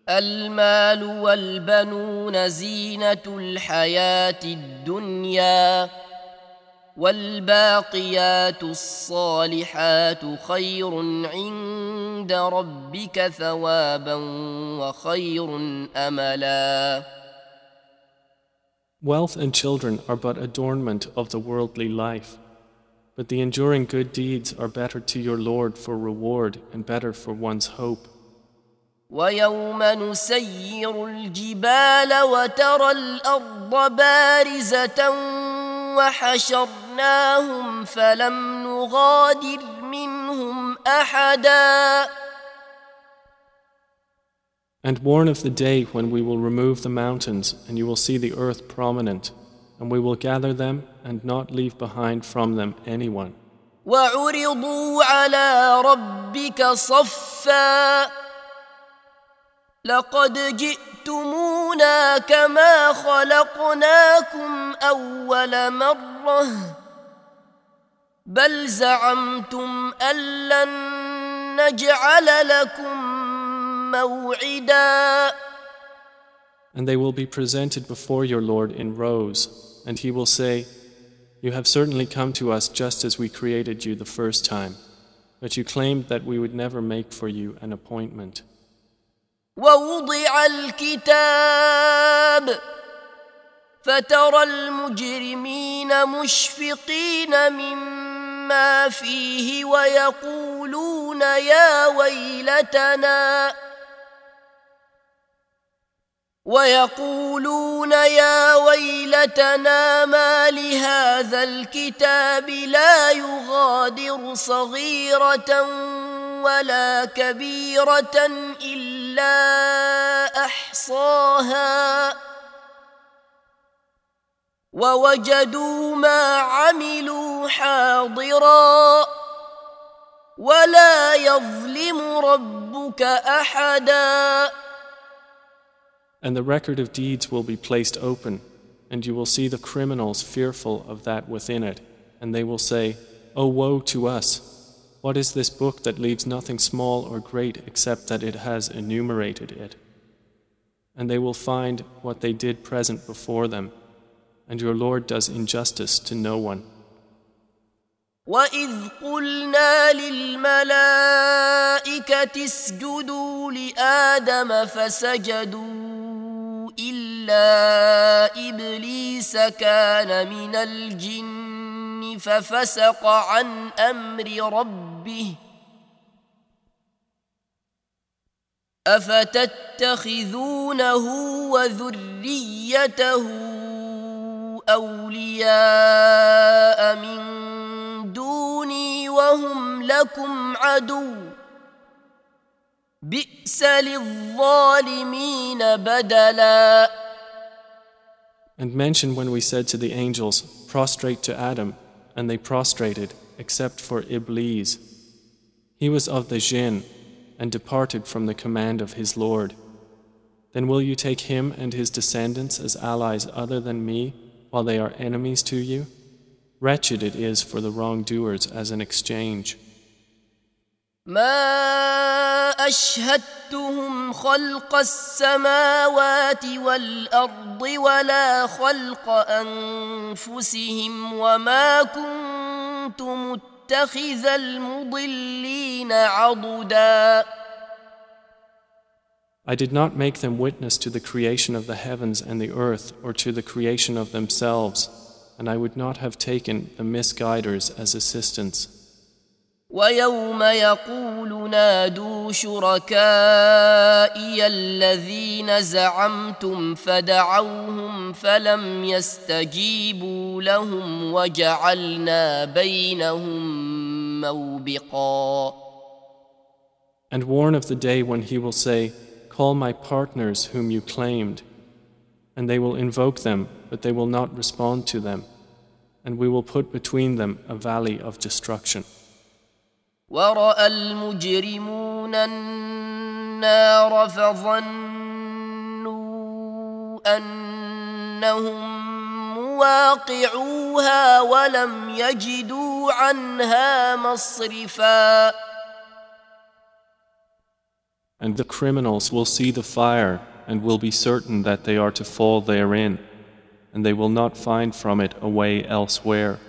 المال والبنون زينة الحياة الدنيا والباقيات الصالحات خير عند ربك ثوابا وخير أملا. Wealth and children are but adornment of the worldly life, but the enduring good deeds are better to your Lord for reward and better for one's hope. ويوم نسير الجبال وترى الأرض بارزة وحشرناهم فلم نغادر منهم أحدا. And warn of the day when we will remove the mountains and you will see the earth prominent, and we will gather them and not leave behind from them anyone. وعرضوا على ربك صفا لقد جئتمونا كما خلقناكم أول مرة بل زعمتم أن لن نجعل لكم موعدا. And they will be presented before your Lord in rows, and he will say, You have certainly come to us just as we created you the first time, but you claimed that we would never make for you an appointment. ووضع الكتاب فترى المجرمين مشفقين مما فيه ويقولون يا ويلتنا ما لهذا الكتاب لا يغادر صغيرة ولا كبيرة إلا أحصاها ووجدوا ما عملوا حاضرا ولا يظلم ربك أحدا. And the record of deeds will be placed open, and you will see the criminals fearful of that within it, and they will say, Oh, woe to us! What is this book that leaves nothing small or great except that it has enumerated it? And they will find what they did present before them, and your Lord does injustice to no one. وَإِذْ قُلْنَا لِلْمَلَائِكَةِ اسْجُدُوا لِآدَمَ فَسَجَدُوا إِلَّا إِبْلِيسَ كَانَ مِنَ الْجِنِّ فَفَسَقَ عَنْ أَمْرِ رَبِّهِ أَفَتَتَّخِذُونَهُ وَذُرِّيَّتَهُ أَوْلِيَاءَ مِن دوني وهم لكم عدو بئس للظالمين بدلا. And mention when we said to the angels, Prostrate to Adam, and they prostrated, except for Iblis. He was of the jinn, and departed from the command of his Lord. Then will you take him and his descendants as allies other than me, while they are enemies to you? Wretched it is for the wrongdoers as an exchange. ما أشهدتهم خلق السماوات والأرض ولا خلق أنفسهم وما كنت متخذ المضلين عضدا. I did not make them witness to the creation of the heavens and the earth or to the creation of themselves, and I would not have taken the misguiders as assistants. ويوم يقول نادوا شركائي الذين زعمتم فدعوهم فلم يستجيبوا لهم وجعلنا بينهم موبقا. And warn of the day when he will say, Call my partners whom you claimed, and they will invoke them, but they will not respond to them, and we will put between them a valley of destruction. ورأى المجرمون النار فظنوا أنهم مواقعوها ولم يجدوا عنها مصرفا. And the criminals will see the fire and will be certain that they are to fall therein, and they will not find from it a way elsewhere.